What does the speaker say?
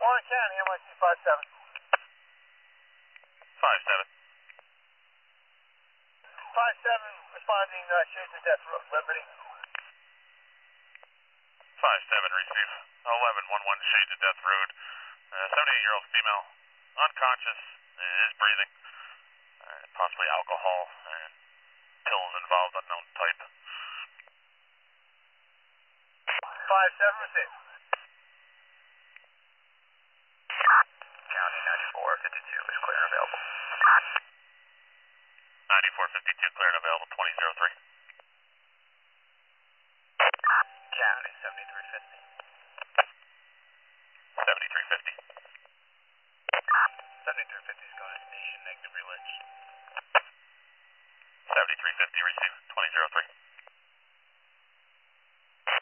Warren County, MIC 57. 57. 57 responding, Shades of Death Road, Liberty. 57, receive 1111 Shades of Death Road. 78-year-old female, unconscious, is breathing, possibly alcohol and pills involved, unknown type. 57, receive. County 9452 is clear and available. 9452, clear and available, 2003. County 7350.